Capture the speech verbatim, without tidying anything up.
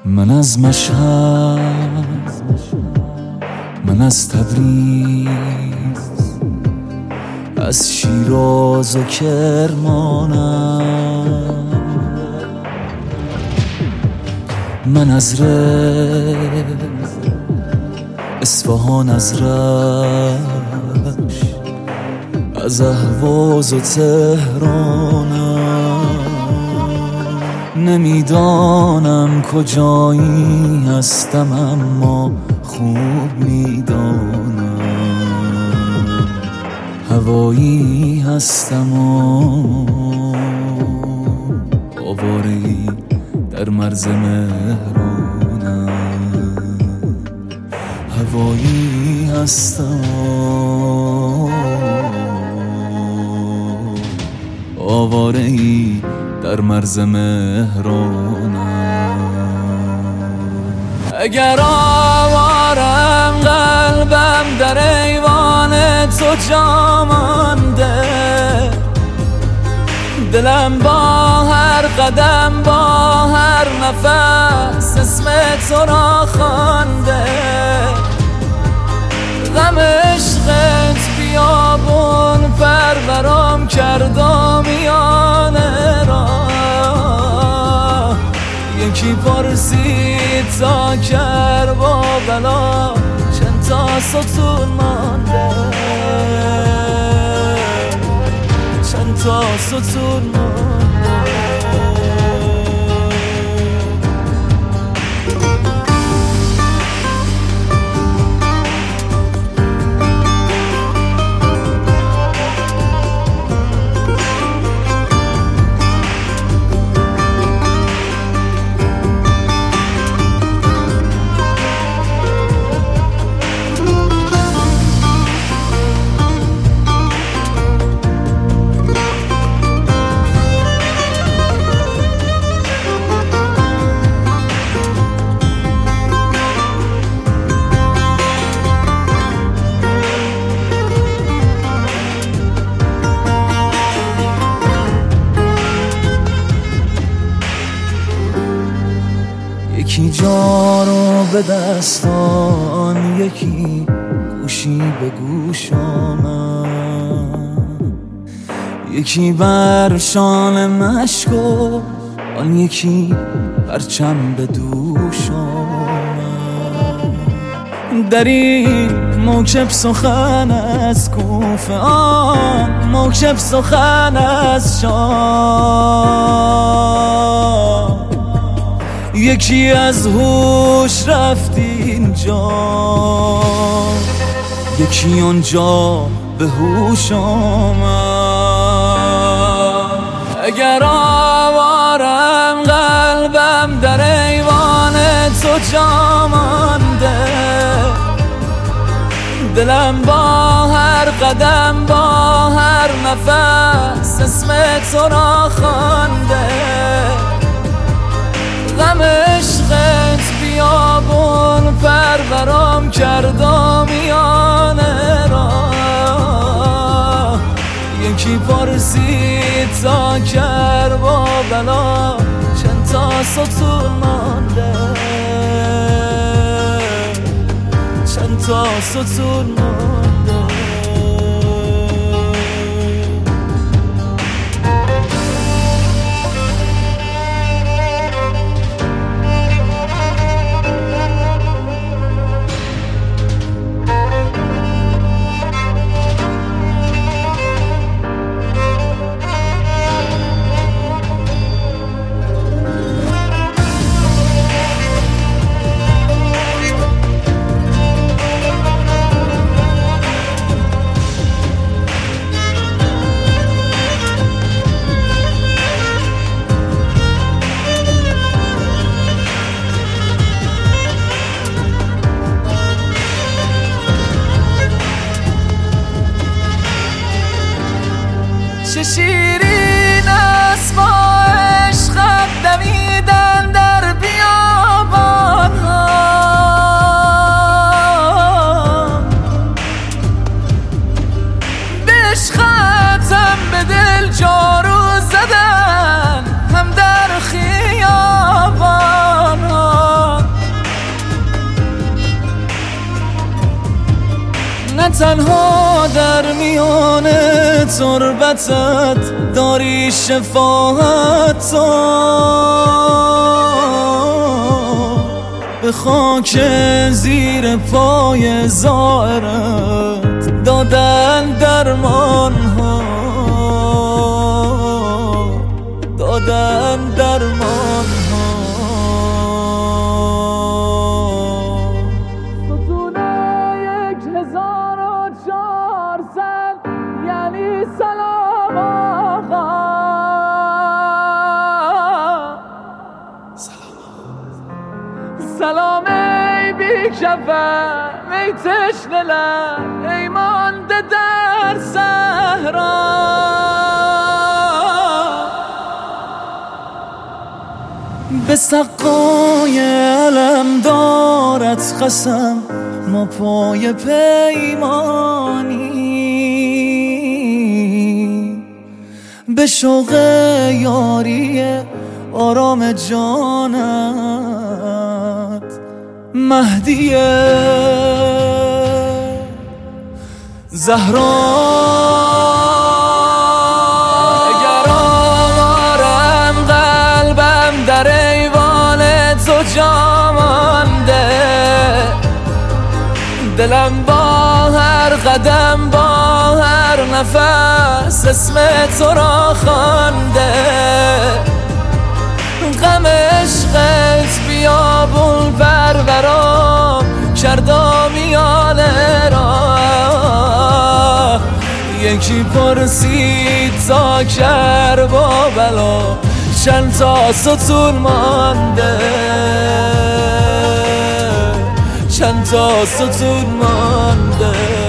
من از مشهد، من از تبریز، از شیراز و کرمانم، من از ره اصفهان، از رشت، از اهواز و تهرانم. نمیدانم کجایی هستم اما خوب میدانم هوایی هستم و آواره‌ای در مرز مهرانم. هوایی هستم و آواره‌ای در مرز مهرانم. اگر آوارم قلبم در ایوان تو جا مانده، دلم با هر قدم با هر نفس اسم تو را خوانده. غم عشقت بیابون پرورم کرد و میانه را. یکی پرسید تا کرب و بلا چند تا ستون مانده، چند تا ستون مانده. یکی جا رو به دستان، یکی گوشی به گوش آمد، یکی بر شانه مشک و آن یکی پرچم به دوش آمد. در این موکب سخن از کوفه، آن موکب سخن از شام. یکی از هوش رفت اینجا، یکی آنجا به هوش آمد. اگر آوارم قلبم در ایوان تو جا مانده، دلم با هر قدم با هر نفس اسم تو را خوانده. غم عشقت بیابون پرورم کرد و میانه را. یکی پرسید تا کرب و بلا چند تا ستون مانده، چند تا ستون مانده. تنها در میان تربتت داری شفاعت تو، به خاک زیر پای زائرت دادن درمان ها، دادن درمان ها. یعنی سلام آقا، سلام ای بیکفن ای تشنه لب ای مانده در صحرا، به سقای علمدارت قسم ما پای پیمانی، به شوق یاری آرام جانت مهدیه زهرا. اگر آوارم قلبم در ایوان تو جا مانده، دلم با هر قدم با هر نفس اسم تو را خوانده، غم عشقت بیابون پرورام کردا میانه را، یکی پرسید تا کربا بلا چند تا ستون مانده، چند تا ستون مانده.